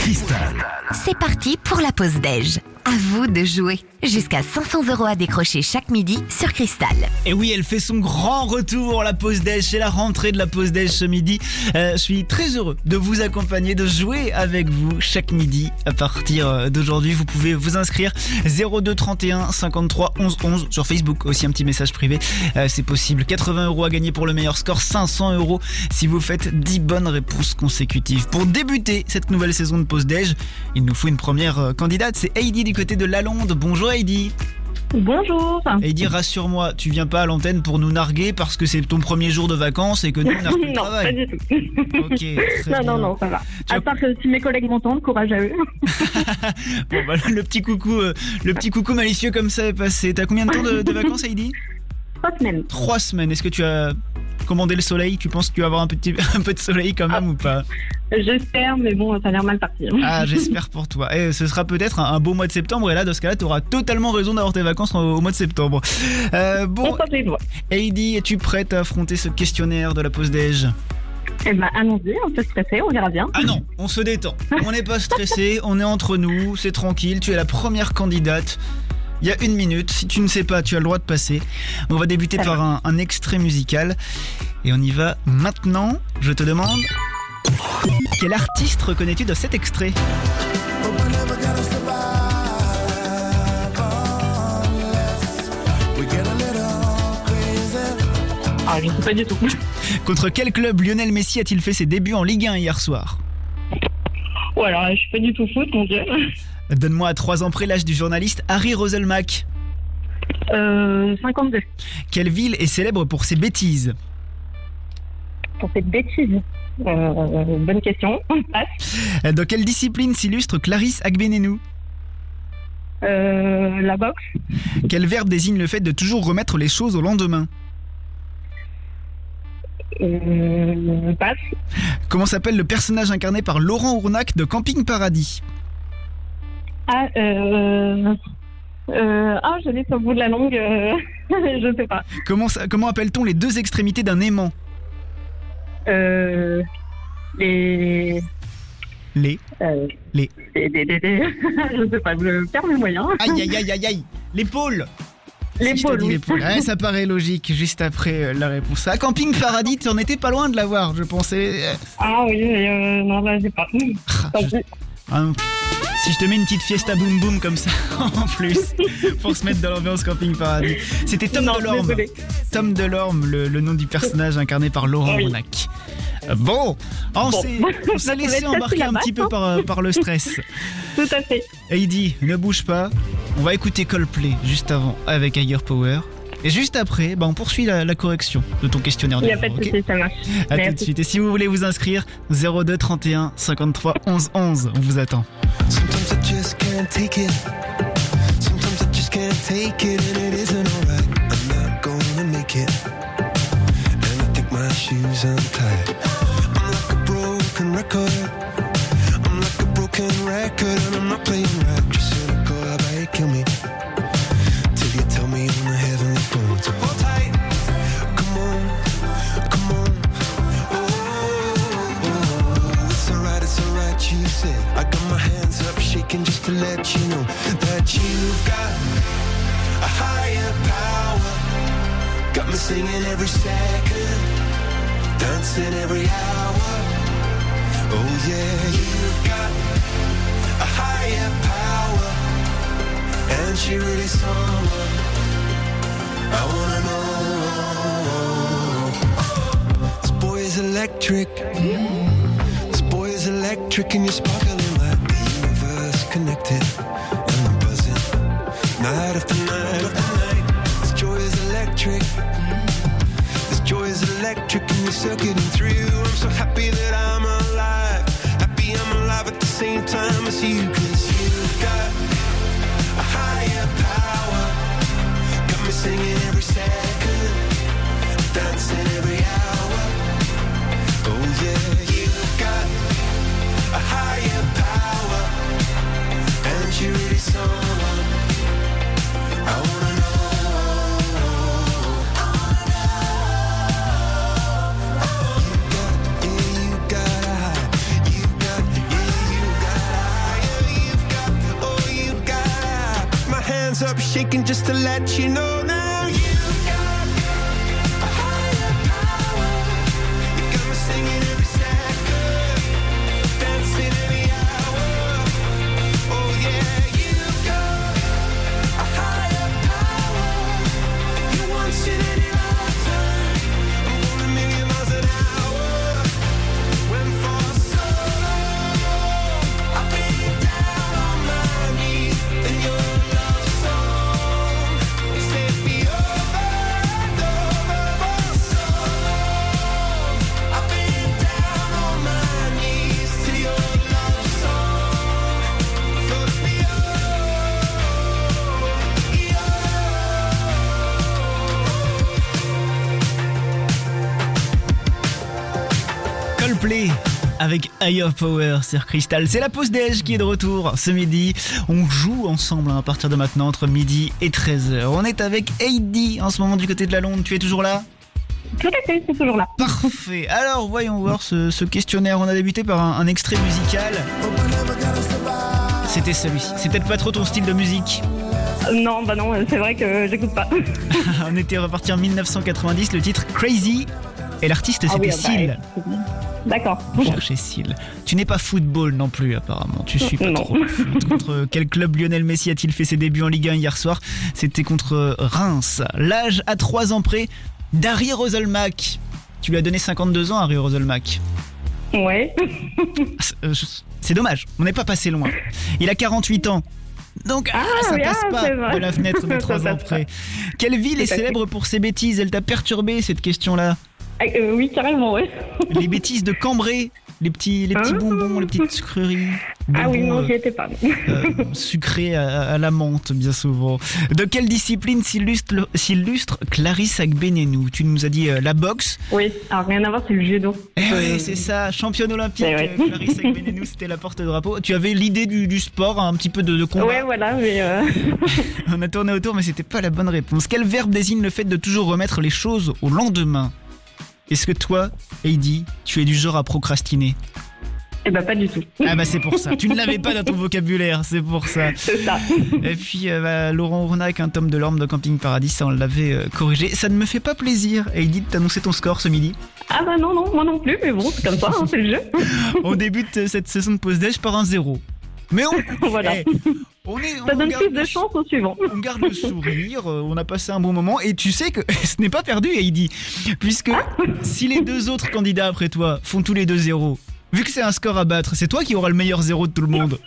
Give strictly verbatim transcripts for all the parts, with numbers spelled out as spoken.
Cristal. C'est parti pour la pause déj. À vous de jouer. Jusqu'à cinq cents euros à décrocher chaque midi sur Cristal. Et oui, elle fait son grand retour, la pause déj. C'est la rentrée de la pause déj ce midi. Euh, je suis très heureux de vous accompagner, de jouer avec vous chaque midi. À partir d'aujourd'hui, vous pouvez vous inscrire zéro deux trente et un cinquante-trois onze onze sur Facebook. Aussi un petit message privé, euh, c'est possible. quatre-vingts euros à gagner pour le meilleur score, cinq cents euros si vous faites dix bonnes réponses consécutives. Pour débuter cette nouvelle saison de pause déj, il nous faut une première euh, candidate. C'est Heidi du côté de Lalonde. Bonjour Heidi. Bonjour. Heidi, rassure-moi, tu viens pas à l'antenne pour nous narguer parce que c'est ton premier jour de vacances et que nous on a repris le Non, travail. pas du tout. Ok, très non, bien. non, non, ça va. Tu À as- part que si mes collègues m'entendent, courage à eux. Bon, bah, le petit coucou, euh, le petit coucou malicieux comme ça est passé. T'as combien de temps de, de vacances, Heidi? Trois semaines. Trois semaines. Est-ce que tu as commandé le soleil? Tu penses que tu vas avoir un petit, un peu de soleil quand même ou pas? J'espère, mais bon, ça a l'air mal parti. Ah, j'espère pour toi. Et ce sera peut-être un, un beau mois de septembre. Et là, dans ce cas-là, tu auras totalement raison d'avoir tes vacances au, au mois de septembre. Euh, On bon, croise les doigts. Heidi, es-tu prête à affronter ce questionnaire de la pause déj? Eh ben, allons-y, un peu stressé, on verra bien. Ah non, on se détend. On n'est pas stressé, on est entre nous, c'est tranquille. Tu es la première candidate. Il y a une minute. Si tu ne sais pas, tu as le droit de passer. On va débuter Ça par un, un extrait musical. Et on y va maintenant. Je te demande, quel artiste reconnais-tu de cet extrait? Ah, je sais pas du tout. Contre quel club Lionel Messi a-t-il fait ses débuts en Ligue un hier soir? Ou alors, je suis pas du tout foot, mon dieu. Donne-moi à trois ans près l'âge du journaliste Harry Roselmack. Euh, cinquante-deux. Quelle ville est célèbre pour ses bêtises? Pour cette bêtise. Euh, bonne question. On passe. Dans quelle discipline s'illustre Clarisse Agbenenou? Euh, la boxe. Quel verbe désigne le fait de toujours remettre les choses au lendemain? Euh, passe. Comment s'appelle le personnage incarné par Laurent Ournac de Camping Paradis? Ah, euh, euh, ah, je l'ai sur le bout de la langue. Euh, je sais pas. Comment, ça- comment appelle-t-on les deux extrémités d'un aimant? Euh, les, Les. euh, Les. les, les, les- les- je sais pas, je perds mes moyens. Aïe aïe aïe aïe aïe. L'épaule. Si je te L'épaule, dis oui. l'épaule. Ouais, ça paraît logique juste après euh, la réponse. À Camping Paradis, tu en étais pas loin de l'avoir, je pensais. euh, Ah oui, mais euh, non, là, j'ai pas. ah, Tant je- pis. ah non. Si je te mets une petite fiesta boum boum comme ça en plus pour se mettre dans l'ambiance Camping Paradis. C'était Tom Non, Delorme. désolé. Tom Delorme, le, le nom du personnage incarné par Laurent Ah oui. Ournac. Euh, Bon, on Bon. s'est on s'est Ça laissé pouvait être embarquer facile à un petit peu battre, par, euh, par le stress. Tout à fait. Heidi, ne bouge pas. On va écouter Coldplay juste avant avec Higher Power. Et juste après, bah, on poursuit la, la correction de ton questionnaire Il de n'y a pas de souci, ça marche. À tout de Merci. suite. Et si vous voulez vous inscrire, zéro deux trente et un cinquante-trois onze onze, on vous attend. Sometimes I just can't take it. Sometimes I just can't take it, and it isn't alright. I'm not gonna make it, and I think my shoes untied. I'm like a broken record. I'm like a broken record, and I'm not playing right. Just cynical, how about you kill me till you tell me on the heavenly phone to hold tight. Come on, come on. Oh, oh, it's alright, it's alright, you said. I got my hands up shaking just to let you know that you've got a higher power. Got me singing every second, dancing every hour. Oh yeah, you've got a higher power, and she really someone I wanna know. This boy is electric. This boy is electric, and you're sparkling like the universe connected. And I'm buzzing night after night after night. This joy is electric. This joy is electric, and you're circuiting through. I'm so happy that I'm alive. Happy I'm alive at the same time as you, 'cause you've got a higher power. Got me singing every second, dancing every hour. Oh yeah, you've got a higher power, and you really someone I wanna know. You got, yeah, you got a hands up shaking just to let you know now you've got a higher power. You got me singing every second, dancing every hour. Oh yeah, you've got a higher power. You want it any lifetime. I'm going a million miles an hour. When for so long I've been down on my knees in your love song. You set me over and over for so long. I've been down on my knees to your love song. Floats me Coldplay avec Higher Power sur Cristal. C'est la pause déj qui est de retour ce midi. On joue ensemble hein, à partir de maintenant entre midi et treize heures. On est avec Heidi en ce moment du côté de la Londe. Tu es toujours là ? Tout à fait, c'est toujours là. Parfait. Alors voyons voir ce, ce questionnaire. On a débuté par un, un extrait musical. C'était celui-ci. C'est peut-être pas trop ton style de musique. Euh, Non, bah non, c'est vrai que j'écoute pas. On était reparti en dix-neuf cent quatre-vingt-dix. Le titre Crazy. Et l'artiste Ah c'était oui, bah, Seal. D'accord. On cherchait Seal. Tu n'es pas football non plus apparemment. Tu suis pas Non. trop le foot. Contre quel club Lionel Messi a-t-il fait ses débuts en Ligue un hier soir ? C'était contre Reims. L'âge à trois ans près d'Harry Roselmack. Tu lui as donné cinquante-deux ans, Harry Roselmack. Ouais. C'est euh, c'est dommage, on n'est pas passé loin. Il a quarante-huit ans. Donc ah, ça oui, passe ah, pas c'est vrai. de la fenêtre de Ça trois ans passe près. Quelle ville est Tout à fait. célèbre pour ses bêtises ? Elle t'a perturbé cette question-là. Ah, euh, oui, carrément, ouais. Les bêtises de Cambrai, les petits, les petits Ah. bonbons, les petites sucreries. Ah oui, Bonbons, non, euh, j'y étais pas. euh, sucrés à, à la menthe, bien souvent. De quelle discipline s'illustre, s'illustre Clarisse Agbenienou ? Tu nous as dit euh, la boxe. Oui, alors rien à voir, c'est le judo. Eh Euh, oui, c'est ça, championne olympique. C'est vrai. euh, Clarisse Agbenienou, c'était la porte-drapeau. Tu avais l'idée du, du sport, un petit peu de, de combat. Ouais, voilà, mais euh, On a tourné autour, mais c'était pas la bonne réponse. Quel verbe désigne le fait de toujours remettre les choses au lendemain ? Est-ce que toi, Heidi, tu es du genre à procrastiner ? eh ben pas du tout. Ah bah c'est pour ça. Tu ne l'avais pas dans ton vocabulaire, c'est pour ça. C'est ça. Et puis euh, bah, Laurent Ournac, un tome de l'orme de Camping Paradis, ça on l'avait euh, corrigé. Ça ne me fait pas plaisir, Heidi, de t'annoncer ton score ce midi. Ah bah non, non, moi non plus, mais bon, c'est comme ça, hein, c'est le jeu. On débute euh, cette saison de pause déj par un zéro. Mais on, Voilà. eh, on est, Ça on donne garde plus de le- chance au suivant. On garde le sourire, euh, on a passé un bon moment et tu sais que ce n'est pas perdu, Heidi, puisque si les deux autres candidats après toi font tous les deux zéro, vu que c'est un score à battre, c'est toi qui auras le meilleur zéro de tout le monde.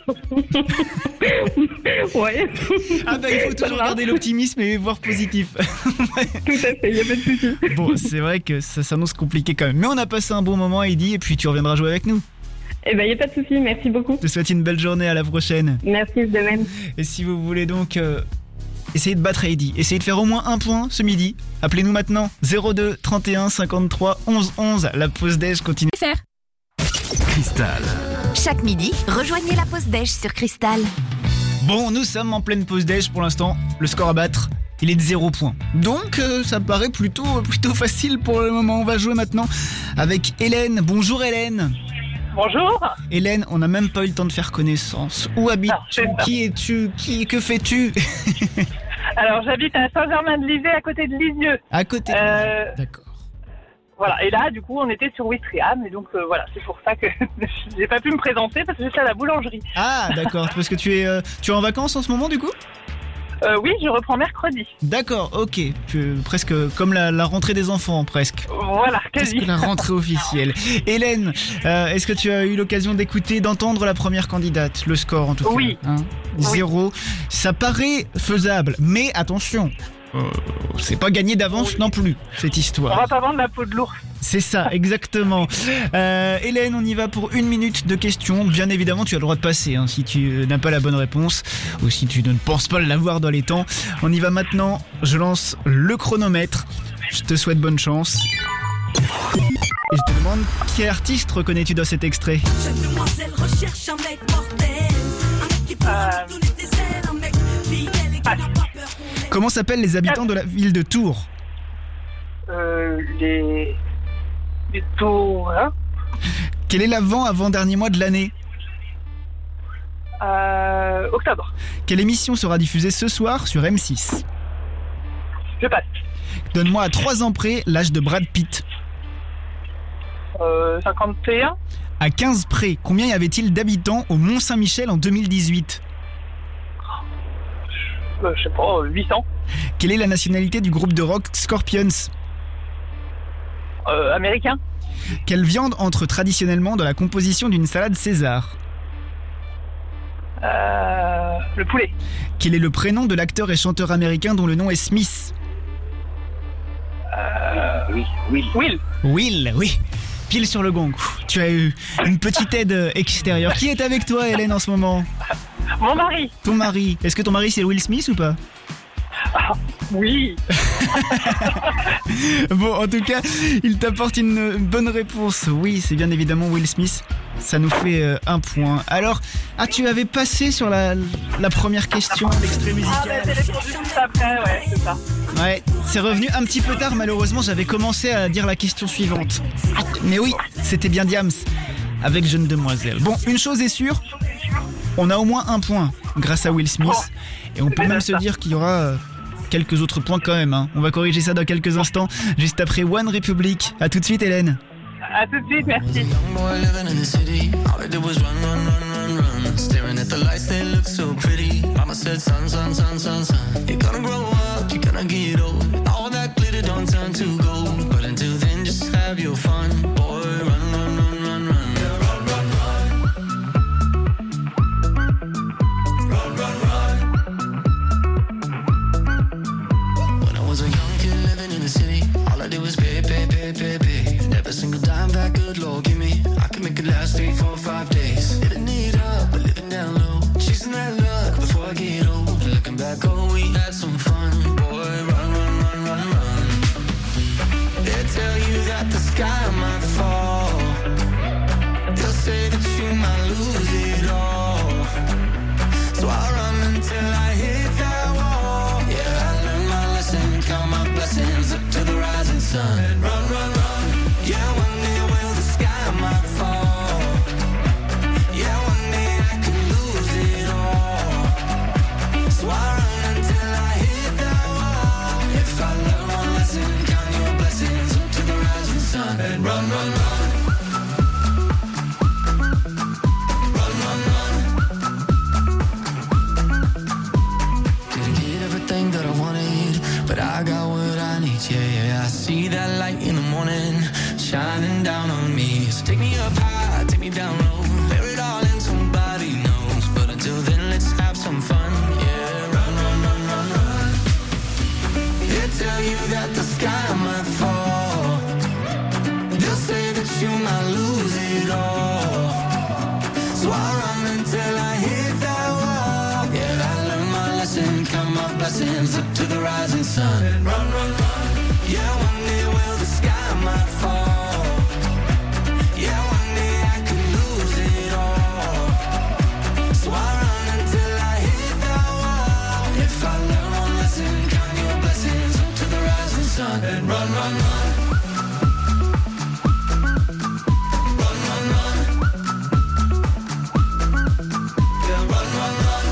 Ouais, Ah bah il faut toujours va. garder l'optimisme et voir positif. tout à fait, y a pas de souci. Bon, c'est vrai que ça s'annonce compliqué quand même, mais on a passé un bon moment, Heidi, et puis tu reviendras jouer avec nous. Eh ben y a pas de souci, merci beaucoup. Je te souhaite une belle journée, à la prochaine. Merci de même. Et si vous voulez donc euh, essayer de battre Heidi, essayer de faire au moins un point ce midi, appelez-nous maintenant zéro deux trente et un cinquante-trois onze onze. La pause déj continue. Cristal. Chaque midi, rejoignez la pause déj sur Cristal. Bon, nous sommes en pleine pause déj pour l'instant. Le score à battre, il est de zéro point. Donc euh, ça me paraît plutôt, plutôt facile pour le moment. On va jouer maintenant avec Hélène. Bonjour Hélène. Bonjour. Hélène, on n'a même pas eu le temps de faire connaissance. Où habites-tu ? Ah, c'est ça. Qui es-tu ? Qui, que fais-tu ? Alors j'habite à Saint-Germain-de-Lisée à côté de Lisieux. À côté. Euh, D'accord. Voilà. Et là, du coup, on était sur Ouistreham et donc euh, voilà, c'est pour ça que j'ai pas pu me présenter parce que j'étais à la boulangerie. Ah d'accord, parce que tu es, euh, tu es en vacances en ce moment du coup ? Euh, oui, je reprends mercredi. D'accord, ok. Tu- presque comme la, la rentrée des enfants, presque. Voilà, quasi. Presque la rentrée officielle. Hélène, euh, est-ce que tu as eu l'occasion d'écouter, d'entendre la première candidate, le score en tout cas ? Oui. Hein Zéro. Ça paraît faisable, mais attention, euh, c'est pas gagné d'avance Oui. non plus, cette On histoire. va pas vendre la peau de l'ours. C'est ça, exactement. Euh, Hélène, on y va pour une minute de questions. Bien évidemment, tu as le droit de passer hein, si tu euh, n'as pas la bonne réponse ou si tu ne penses pas l'avoir dans les temps. On y va maintenant. Je lance le chronomètre. Je te souhaite bonne chance. Et je te demande, quel artiste reconnais-tu dans cet extrait ? Jeune demoiselle recherche un mec mortel, un mec qui pourra Euh. lui donner des ailes, un mec fidèle et qui Ah. n'a pas peur qu'on l'aime. Comment s'appellent les habitants de la ville de Tours ? Euh, les... Les taureaux. Quel est l'avant-avant-dernier mois de l'année ? Euh... Euh, octobre. Quelle émission sera diffusée ce soir sur M six? Je passe. Donne-moi à trois ans près l'âge de Brad Pitt. Euh, cinquante et un. À quinze près, combien y avait-il d'habitants au Mont-Saint-Michel en deux mille dix-huit? Euh, je sais pas, euh, huit cents. Quelle est la nationalité du groupe de rock Scorpions? Euh, américain. Quelle viande entre traditionnellement dans la composition d'une salade César? Euh, le poulet. Quel est le prénom de l'acteur et chanteur américain dont le nom est Smith? Euh, oui, oui. Will. Will, oui. Pile sur le gong. Tu as eu une petite aide extérieure. Qui est avec toi, Hélène, en ce moment? Mon mari. Ton mari. Est-ce que ton mari c'est Will Smith ou pas? Ah, oui. Bon, en tout cas, il t'apporte une bonne réponse. Oui, c'est bien évidemment Will Smith. Ça nous fait euh, un point. Alors, ah, tu avais passé sur la, la première question, l'extrait Ah, musical. bah, c'est répondu juste après, ouais, c'est ça. Ouais, c'est revenu un petit peu tard, malheureusement, j'avais commencé à dire la question suivante. Mais oui, c'était bien Diams, avec Jeune Demoiselle. Bon, une chose est sûre, on a au moins un point grâce à Will Smith. Et on peut même se dire qu'il y aura euh, quelques autres points quand même. Hein. On va corriger ça dans quelques instants, juste après One Republic. À tout de suite, Hélène. À tout de suite, merci. Young boy living in the city. All I did was run, run, run, run, run. Staring at the lights, they look so pretty. Mama said, son, son, son, son, son. You're gonna grow up, you're gonna get old. All that glitter don't turn to gold. But until then, just have your fun. Boy, run, run, run, run, run. Yeah, run, run, run. Run, run, run. When I was a young kid living in the city, all I did was pay, pay, pay, pay, pay. Every single dime that good Lord give me, I can make it last three, four, five days. Living it up, but living down low. Chasing that luck before I get old. And looking back, oh, we had some fun. Boy, run, run, run, run, run. They tell you that the sky might fall. They'll say that you might lose it all. So I run until I hit that wall. Yeah, I learned my lesson, count my blessings up to the rising sun. And run, run, run. Yeah, one day will the sky might fall. Yeah, one day I could lose it all. So I run until I hit that wall. If I learn one lesson, count your blessings up to the rising sun. And run, run, run. Run, run, run. Didn't get everything that I wanted, but I got what I need. Yeah, yeah, I see that light in the morning shining down on me. So take me up high, take me down low. Bear it all in, somebody knows. But until then, let's have some fun. Yeah, run, run, run, run, run. They tell you that the sky might fall. They'll say that you might lose it all. So I run until I hit that wall. Yeah, I learned my lesson, count my blessings up to the rising sun. And run, run, run. Yeah, one day will the sky might fall. Yeah, one day I could lose it all. So I run until I hit that wall. If I learn one lesson, count your blessings up to the rising sun. And run, run, run. Run, run, run. Yeah, run, run, run.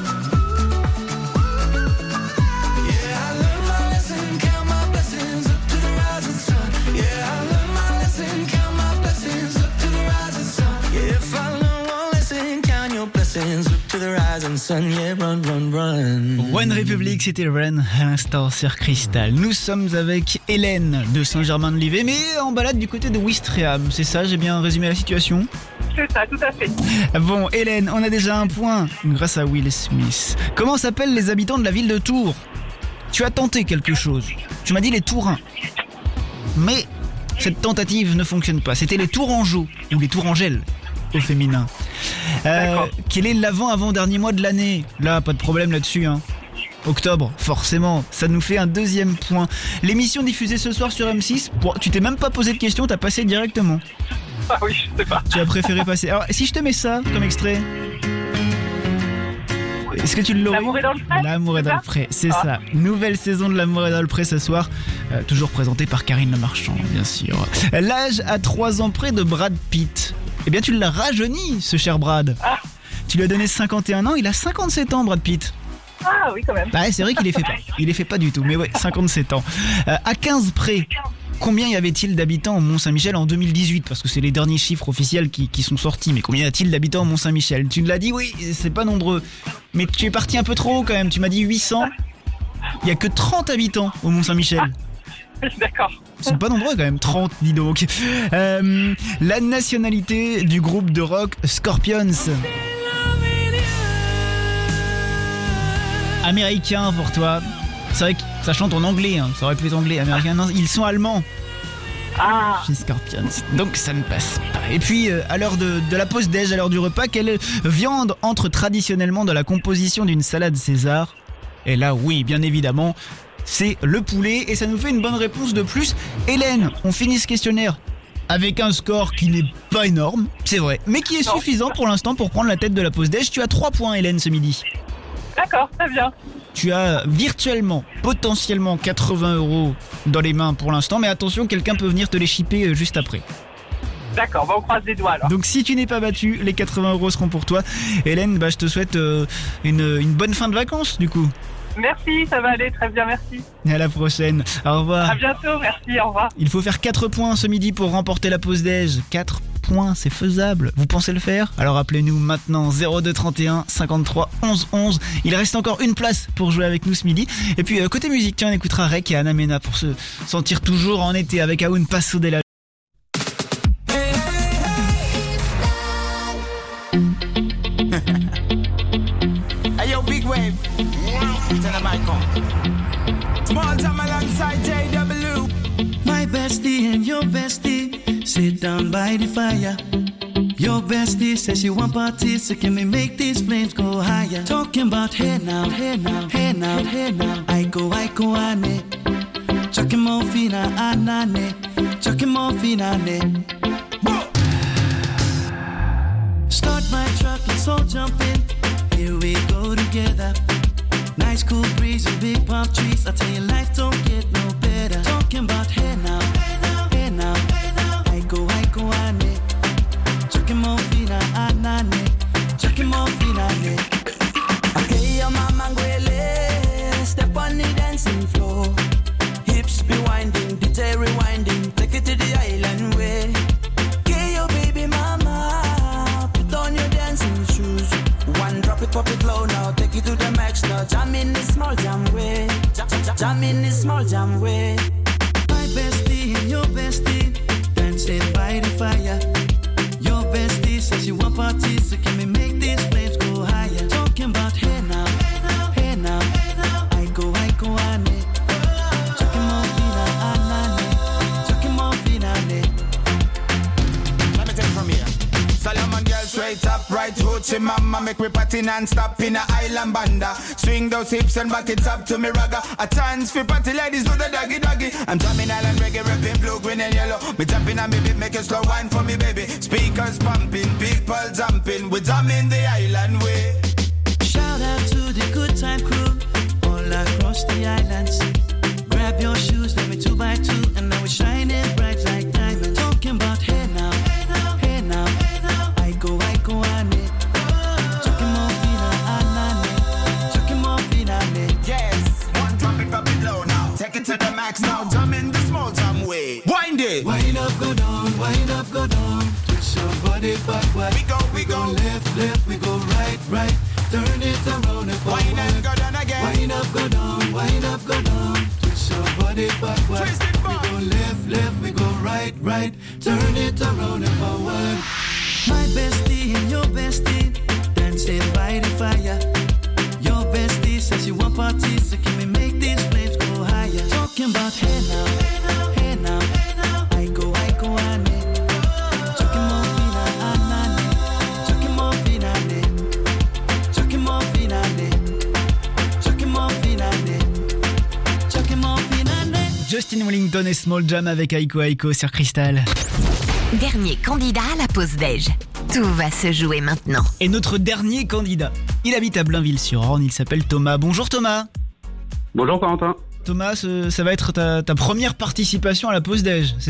Yeah, I learned my lesson, count my blessings up to the rising sun. Yeah, I learned my lesson, count my blessings up to the rising sun. Yeah, if I learn one lesson, count your blessings up to the rising sun. Yeah, run, run, run. One Republic, c'était Run à l'instant sur Cristal. Nous sommes avec Hélène de Saint-Germain-de-Livet, mais en balade du côté de Ouistreham. C'est ça, j'ai bien résumé la situation? C'est ça, tout à fait. Bon, Hélène, on a déjà un point grâce à Will Smith. Comment s'appellent les habitants de la ville de Tours? Tu as tenté quelque chose. Tu m'as dit les Tourains. Mais cette tentative ne fonctionne pas. C'était les Tourangeaux ou les Tourangelles au féminin. Euh, quel est l'avant-avant-dernier mois de l'année? Là, pas de problème là-dessus, hein. Octobre, forcément, ça nous fait un deuxième point. L'émission diffusée ce soir sur M six, bon, tu t'es même pas posé de questions, t'as passé directement. Ah oui, je sais pas. Tu as préféré passer. Alors, si je te mets ça comme extrait, est-ce que tu l'aurais? L'amour est dans le pré. L'amour est c'est dans ça le pré, c'est Ah. ça. Nouvelle saison de L'amour est dans le pré ce soir, euh, toujours présentée par Karine Le Marchand, bien sûr. L'âge à trois ans près de Brad Pitt. Eh bien, tu l'as rajeuni, ce cher Brad. Ah. Tu lui as donné cinquante et un ans, il a cinquante-sept ans, Brad Pitt. Ah oui, quand même. Bah, c'est vrai qu'il les fait pas. Il les fait pas du tout, mais ouais, cinquante-sept ans. Euh, à quinze près, combien y avait-il d'habitants au Mont-Saint-Michel en deux mille dix-huit? Parce que c'est les derniers chiffres officiels qui, qui sont sortis. Mais combien y a-t-il d'habitants au Mont-Saint-Michel? Tu nous l'as dit, oui, c'est pas nombreux. Mais tu es parti un peu trop haut quand même. Tu m'as dit huit cents. Il y a que trente habitants au Mont-Saint-Michel. D'accord. Ils sont pas nombreux quand même, trente, dis donc. Euh, la nationalité du groupe de rock Scorpions. Américain pour toi. C'est vrai que ça chante en anglais, hein. Ça aurait pu être anglais, américain. Non, ils sont allemands. Ah. Chez Scorpions. Donc ça ne passe pas. Et puis euh, à l'heure de, de la pause déj, à l'heure du repas, quelle viande entre traditionnellement dans la composition d'une salade César? Et là, oui, bien évidemment, c'est le poulet. Et ça nous fait une bonne réponse de plus. Hélène, on finit ce questionnaire avec un score qui n'est pas énorme, c'est vrai, mais qui est Non. suffisant pour l'instant pour prendre la tête de la pause déj. Tu as trois points, Hélène, ce midi. D'accord, très bien. Tu as virtuellement, potentiellement quatre-vingts euros dans les mains pour l'instant, mais attention, quelqu'un peut venir te les shipper euh, juste après. D'accord, bah on croise les doigts alors. Donc si tu n'es pas battu, les quatre-vingts euros seront pour toi. Hélène, bah, je te souhaite euh, une, une bonne fin de vacances du coup. Merci, ça va aller, très bien, merci. Et à la prochaine. Au revoir. À bientôt, merci, au revoir. Il faut faire quatre points ce midi pour remporter la pause déj. quatre points, c'est faisable. Vous pensez le faire? Alors appelez-nous maintenant zéro deux trente et un cinquante-trois onze onze. Il reste encore une place pour jouer avec nous ce midi. Et puis euh, côté musique, tiens, on écoutera Rek et Anna Mena pour se sentir toujours en été avec Aoun Paso de la... Hey yo, big wave. Tell them I come. Small time alongside J W. My bestie and your bestie sit down by the fire. Your bestie says she want parties, so can we make these flames go higher? Talking about hey now, hey now, hey now, hey now. I go, I go, ane. Chucking more fina, anane. Chucking more fina, ne. Start my truck, let's all jump in. Here we go together. Nice cool breeze and big palm trees. I tell you, life don't get no better. Talking about hey now, hey now, hey now, hey now. I go, I go, ane. Chucking more fina, anane. Chucking more fina, ne. Okay, your mama ngwele. Step on the dancing floor. Hips be winding, D J rewinding. Take it to the island way. Okay, your baby mama. Put on your dancing shoes. One drop it, pop it low now. Take it to the max now. Jam in this small jam way. Jam, jam, jam in this small jam way. My bestie and your bestie dancing by the fire. Your bestie says you want parties, so can we make these flames go higher? Talking about hey now, hey now, hey now, hey now. I go, I go, ane. Chucking more fina, anane. Chucking more fina, ne. Let me take it from here. Solomon girl straight up, right hoochie mama. Make me party non-stop in a island banda. Swing those hips and back it up to me ragga. A chance for party ladies do the doggy doggy. I'm drumming island reggae, rapping blue, green and yellow. Me tapping on me beat, make a slow wine for me baby. Speakers pumping, people jumping. We drumming the island way. Shout out to the good time crew all across the islands. Grab your shoes, let me two by two, and now we're shining bright like diamonds. Talking about hey now, hey now, hey now, hey now. I go, I go, ane. Chucking more fina, anane. Chucking more fina, ne. Yes, one drop it, pop it low now. Take it to the max now. Jump in the small jam way. Wind it. Wind up, go down, wind up, go down. Twist your body backward. We go, we go. Left, left, we go right, right. Turn it around and forward. Wind up, go down again. Wind up, go down, wind up, go down. Twist your body backward. Twist it back. We go left, left, we go right, right. Turn it around and forward. My bestie and your bestie dancing by the fire. Your bestie says you want parties, so can we make these flames go higher? Talking about hey now, hey now, hey now, hey now. I go, I go, ane. Chucking more fina, anane. Chucking more fina, ne. Chucking more fina, ne. Chucking more fina, ne. Chucking more fina, ne. Justin Wellington et Small Jam avec Aiko Aiko sur Cristal. Dernier candidat à la pause déj. Tout va se jouer maintenant. Et notre dernier candidat, il habite à Blainville-sur-Orne, il s'appelle Thomas. Bonjour Thomas. Bonjour Corentin. Thomas, ce- ça va être ta, ta première participation à la pause déj, c'est ça?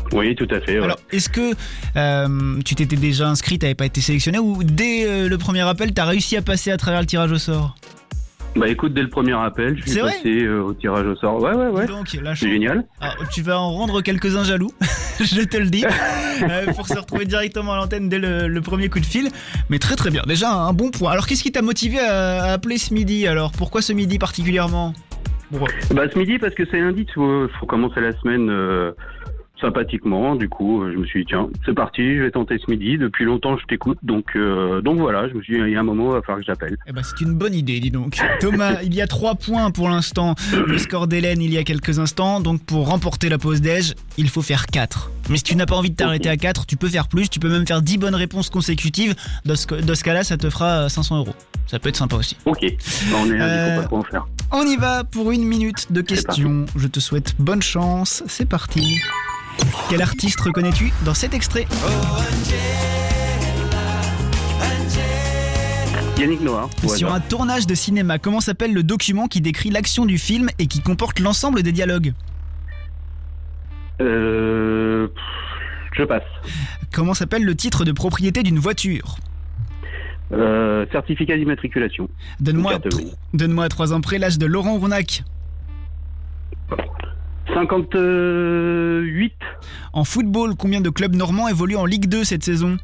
Oui, tout à fait. Ouais. Alors, est-ce que euh, tu t'étais déjà inscrit, t'avais pas été sélectionné, ou dès euh, le premier appel, t'as réussi à passer à travers le tirage au sort? Bah écoute, dès le premier appel, je suis C'est vrai passé euh, au tirage au sort. Ouais, ouais, ouais. Donc, la C'est chance- génial. Alors, tu vas en rendre quelques-uns jaloux, je te le dis, euh, pour se retrouver directement à l'antenne dès le, le premier coup de fil. Mais très très bien, déjà un bon point. Alors, qu'est-ce qui t'a motivé à, à appeler ce midi? Alors, pourquoi ce midi particulièrement? Bon, Bah ce midi, parce que c'est lundi, il faut, faut commencer la semaine euh, sympathiquement. Du coup, euh, je me suis dit, tiens, c'est parti, je vais tenter ce midi. Depuis longtemps, je t'écoute. Donc, euh, donc voilà, je me suis dit, il y a un moment, il va falloir que j'appelle. Eh ben, c'est une bonne idée, dis donc. Thomas, il y a trois points pour l'instant. Le score d'Hélène, il y a quelques instants. Donc, pour remporter la pause déj, il faut faire quatre. Mais si tu n'as pas envie de t'arrêter à quatre, tu peux faire plus. Tu peux même faire dix bonnes réponses consécutives. Dans ce, dans ce cas-là, ça te fera cinq cents euros. Ça peut être sympa aussi. Ok, bah, on est lundi, Euh, faut pas quoi en faire. On y va pour une minute de questions. Je te souhaite bonne chance. C'est parti. Quel artiste reconnais-tu dans cet extrait? Yannick Noah. au Sur hasard. un tournage de cinéma, comment s'appelle le document qui décrit l'action du film et qui comporte l'ensemble des dialogues? Euh, pff, je passe. Comment s'appelle le titre de propriété d'une voiture? Euh, certificat d'immatriculation. Donne-moi Carte tr- grise. donne-moi à trois ans près l'âge de Laurent Rounac. cinquante-huit. En football, combien de clubs normands évoluent en Ligue deux cette saison?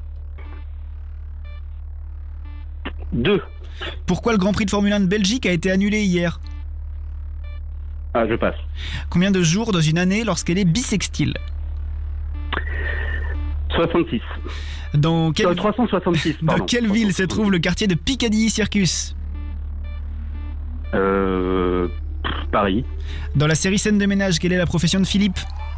deux. Pourquoi le Grand Prix de Formule un de Belgique a été annulé hier? Ah, je passe. Combien de jours dans une année lorsqu'elle est bissextile? soixante-six. Dans quelle, Euh, trois cent soixante-six, dans pardon. quelle ville se trouve le quartier de Piccadilly Circus? Euh, pff, Paris. Dans la série Scène de ménage, quelle est la profession de Philippe?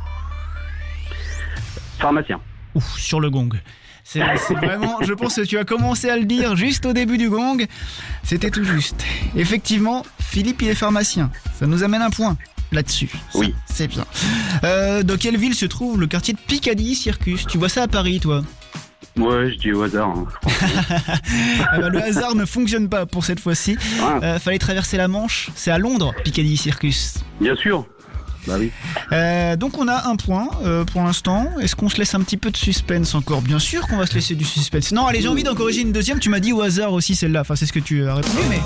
Pharmacien. Ouf, sur le gong. C'est, c'est vraiment, je pense que tu as commencé à le dire juste au début du gong. C'était tout juste. Effectivement, Philippe, il est pharmacien. Ça nous amène un point là-dessus. Ça, Oui. c'est bien. Euh, dans quelle ville se trouve le quartier de Piccadilly Circus? Tu vois ça à Paris, toi? Ouais, je dis au hasard. hein, je pense. Eh ben, le hasard ne fonctionne pas pour cette fois-ci. Ah, Euh, fallait traverser la Manche. C'est à Londres, Piccadilly Circus. bien sûr. Bah oui. Euh, donc on a un point euh, pour l'instant. Est-ce qu'on se laisse un petit peu de suspense encore? Bien sûr qu'on va se laisser du suspense. Non, allez, j'ai envie d'en corriger une deuxième. Tu m'as dit au hasard aussi celle-là. Enfin, c'est ce que tu as répondu, mais...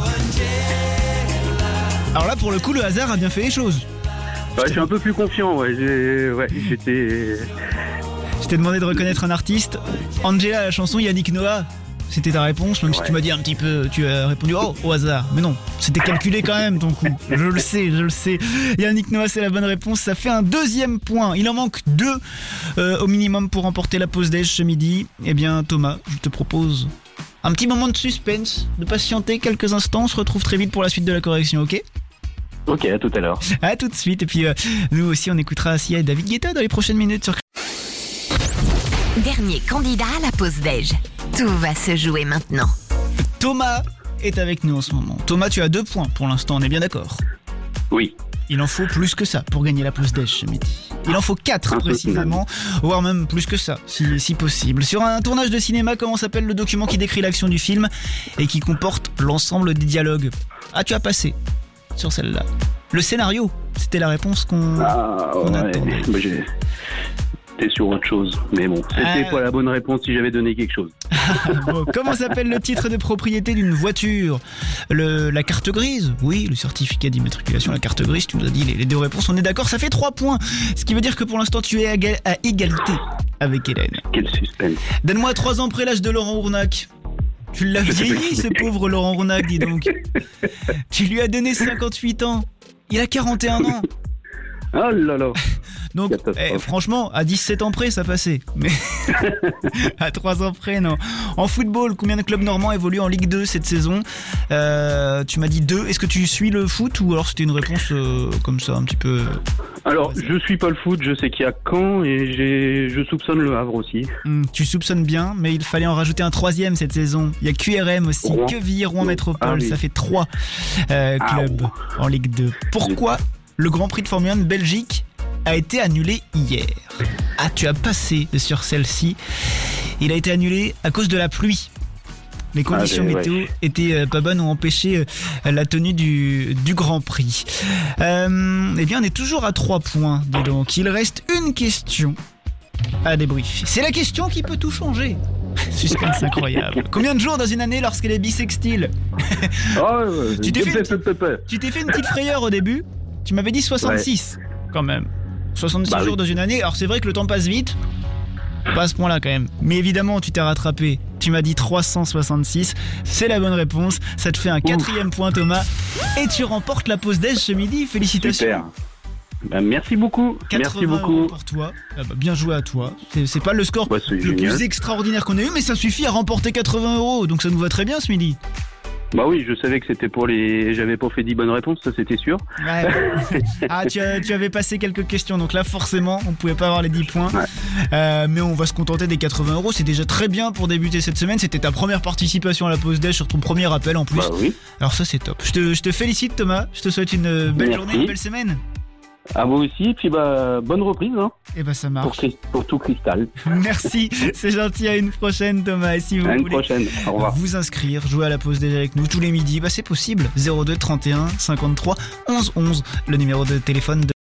Alors là, pour le coup, le hasard a bien fait les choses. Bah, je suis un peu plus confiant. Ouais, j'ai, ouais, j'étais. Je t'ai demandé de reconnaître un artiste. Angela, la chanson Yannick Noah. C'était ta réponse, même si tu m'as dit un petit peu, tu as répondu oh au hasard. Mais non, c'était calculé quand même ton coup. Je le sais, je le sais. Yannick Noah, c'est la bonne réponse. Ça fait un deuxième point. Il en manque deux euh, au minimum pour remporter la pause déj ce midi. Eh bien, Thomas, je te propose un petit moment de suspense, de patienter quelques instants. On se retrouve très vite pour la suite de la correction, ok? Ok, à tout à l'heure. À tout de suite. Et puis, euh, nous aussi, on écoutera Sia et David Guetta dans les prochaines minutes sur. Dernier candidat à la pause déj. Tout va se jouer maintenant. Thomas est avec nous en ce moment. Thomas, tu as deux points pour l'instant, on est bien d'accord? Oui. Il en faut plus que ça pour gagner la pause déj ce midi. Il en faut quatre Un peu précisément, voire même plus que ça, si, si possible. Sur un tournage de cinéma, comment s'appelle le document qui décrit l'action du film et qui comporte l'ensemble des dialogues? Ah, tu as passé sur celle-là. Le scénario, c'était la réponse qu'on Ah, qu'on ouais. attendait. Bah, j'ai. J'étais sur autre chose. Mais bon, c'était Ah. pas la bonne réponse si j'avais donné quelque chose. Bon, comment s'appelle le titre de propriété d'une voiture? le, La carte grise? Oui, le certificat d'immatriculation, la carte grise, tu nous as dit les, les deux réponses, on est d'accord, ça fait trois points. Ce qui veut dire que pour l'instant tu es à, ga- à égalité avec Hélène. Quel suspense. Donne-moi trois ans près l'âge de Laurent Ournac. Tu l'as Je sais pas vieilli qui ce c'est. pauvre Laurent Ournac, dis donc. Tu lui as donné cinquante-huit ans. Il a quarante et un ans. Oh là là. Donc, Catastrophe. eh, franchement, à dix-sept ans près, ça passait. Mais à trois ans près, non. En football, combien de clubs normands évoluent en Ligue deux cette saison? euh, Tu m'as dit deux. Est-ce que tu suis le foot ou alors c'était une réponse euh, comme ça, un petit peu... Alors, je suis pas le foot, je sais qu'il y a Caen et j'ai, je soupçonne le Havre aussi. Hmm, tu soupçonnes bien, mais il fallait en rajouter un troisième cette saison. Il y a Q R M aussi, Rouen. Quevilly, Rouen Métropole, Ah oui. ça fait trois euh, Ah, clubs en Ligue deux. Pourquoi le Grand Prix de Formule un de Belgique a été annulé hier? Ah, tu as passé sur celle-ci. Il a été annulé à cause de la pluie. Les conditions Ah, mais météo ouais. étaient euh, pas bonnes, ont empêché euh, la tenue du, du Grand Prix. Euh, eh bien, on est toujours à trois points, dis donc. Il reste une question à débriefer. C'est la question qui peut tout changer. Suspense incroyable. Combien de jours dans une année lorsqu'elle est bisextile? Ah, ouais, Tu t'es fait, une peu, petite- peu, peu, peu. tu t'es fait une petite frayeur au début. Tu m'avais dit soixante-six quand même. soixante-six Bah jours oui. dans une année. Alors c'est vrai que le temps passe vite. Pas à ce point-là quand même. Mais évidemment, tu t'es rattrapé. Tu m'as dit trois cent soixante-six. C'est la bonne réponse. Ça te fait un quatrième point, Thomas. Et tu remportes la pause déj ce midi. Félicitations. Super. Bah, merci beaucoup. Merci quatre-vingts euros beaucoup. pour toi. Ah bah, bien joué à toi. C'est, c'est pas le score Bah, c'est le génial. plus extraordinaire qu'on ait eu, mais ça suffit à remporter quatre-vingts euros. Donc ça nous va très bien ce midi. Bah oui, je savais que c'était pour les. J'avais pas fait dix bonnes réponses, ça c'était sûr. Ouais. Ah, tu, as- tu avais passé quelques questions, donc là forcément on pouvait pas avoir les dix points. Ouais. Euh, mais on va se contenter des quatre-vingts euros. C'est déjà très bien pour débuter cette semaine. C'était ta première participation à la pause déj sur ton premier appel en plus. Bah oui. Alors ça c'est top. Je te, je te félicite Thomas. Je te souhaite une belle Merci. journée, une belle semaine. À vous aussi, puis bah bonne reprise hein, Et bah ça pour, marche. Chris- pour tout Cristal. Merci, c'est gentil. À une prochaine Thomas. Et si vous À une voulez prochaine. Au revoir. vous inscrire, jouer à la pause déj avec nous tous les midis, bah c'est possible. zéro deux trente et un cinquante-trois onze onze, le numéro de téléphone de